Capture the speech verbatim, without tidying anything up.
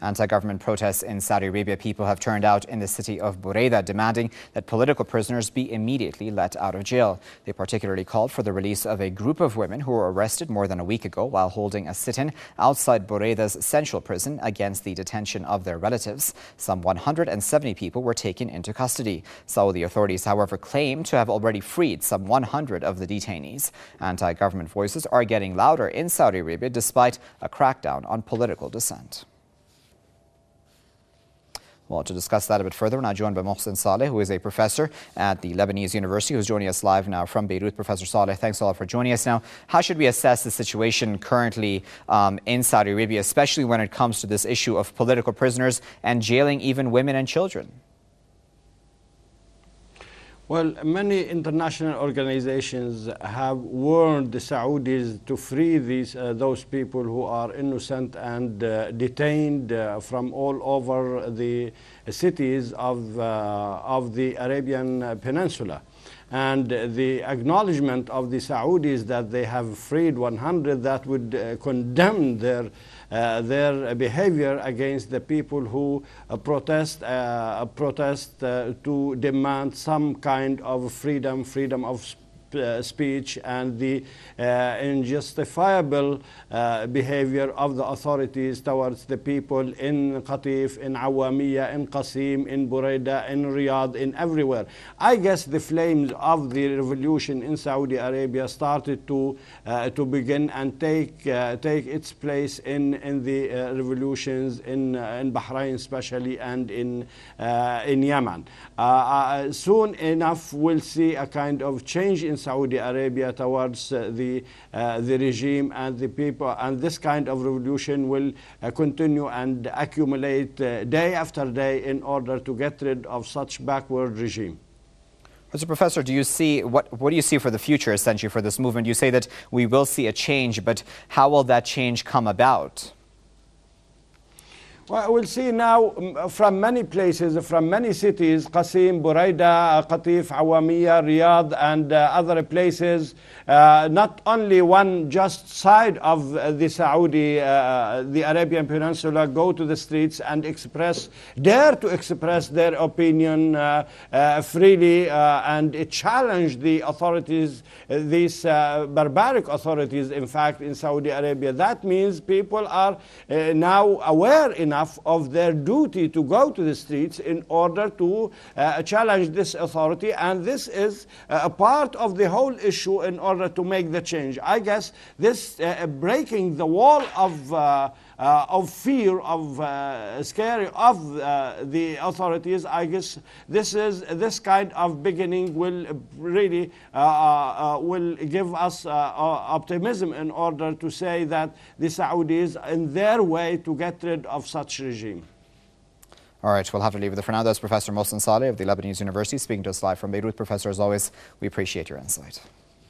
Anti-government protests in Saudi Arabia. People have turned out in the city of Buraydah demanding that political prisoners be immediately let out of jail. They particularly called for the release of a group of women who were arrested more than a week ago while holding a sit-in outside Buraydah's central prison against the detention of their relatives. Some one hundred seventy people were taken into custody. Saudi authorities, however, claim to have already freed some one hundred of the detainees. Anti-government voices are getting louder in Saudi Arabia despite a crackdown on political dissent. Well, to discuss that a bit further, we're now joined by Mohsen Saleh, who is a professor at the Lebanese University, who's joining us live now from Beirut. Professor Saleh, thanks a lot for joining us. Now, how should we assess the situation currently um, in Saudi Arabia, especially when it comes to this issue of political prisoners and jailing even women and children? Well, many international organizations have warned the Saudis to free these, uh, those people who are innocent and uh, detained uh, from all over the cities of, uh, of the Arabian Peninsula. And the acknowledgement of the Saudis that they have freed one hundred, that would uh, condemn their Uh, their behavior against the people who uh, protest, uh, protest uh, to demand some kind of freedom, freedom of sp uh, speech, and the uh, unjustifiable uh, behavior of the authorities towards the people in Qatif, in Awamiya, in Qasim, in Buraydah, in Riyadh, in everywhere. I guess the flames of the revolution in Saudi Arabia started to uh, to begin and take uh, take its place in in the uh, revolutions in uh, in Bahrain especially, and in uh, in Yemen. Uh, uh, soon enough we'll see a kind of change in Saudi Arabia towards uh, the uh, the regime and the people, and this kind of revolution will uh, continue and accumulate uh, day after day in order to get rid of such backward regime. So, Professor, do you see what what do you see for the future, essentially, for this movement? You say that we will see a change, but how will that change come about? Well, we'll see now from many places, from many cities, Qasim, Buraydah, Qatif, Awamiya, Riyadh, and uh, other places, uh, not only one just side of uh, the Saudi, uh, the Arabian Peninsula, go to the streets and express, dare to express their opinion uh, uh, freely uh, and challenge the authorities, uh, these uh, barbaric authorities, in fact, in Saudi Arabia. That means people are uh, now aware enough of their duty to go to the streets in order to uh, challenge this authority, and this is uh, a part of the whole issue in order to make the change. I guess this uh, breaking the wall of uh, uh, of fear, of uh, scary of uh, the authorities, I guess this is this kind of beginning will really uh, uh, will give us uh, optimism in order to say that the Saudis in their way to get rid of such regime. All right, we'll have to leave it there for now. That's Professor Mohsen Saleh of the Lebanese University speaking to us live from Beirut. Professor, as always, we appreciate your insight.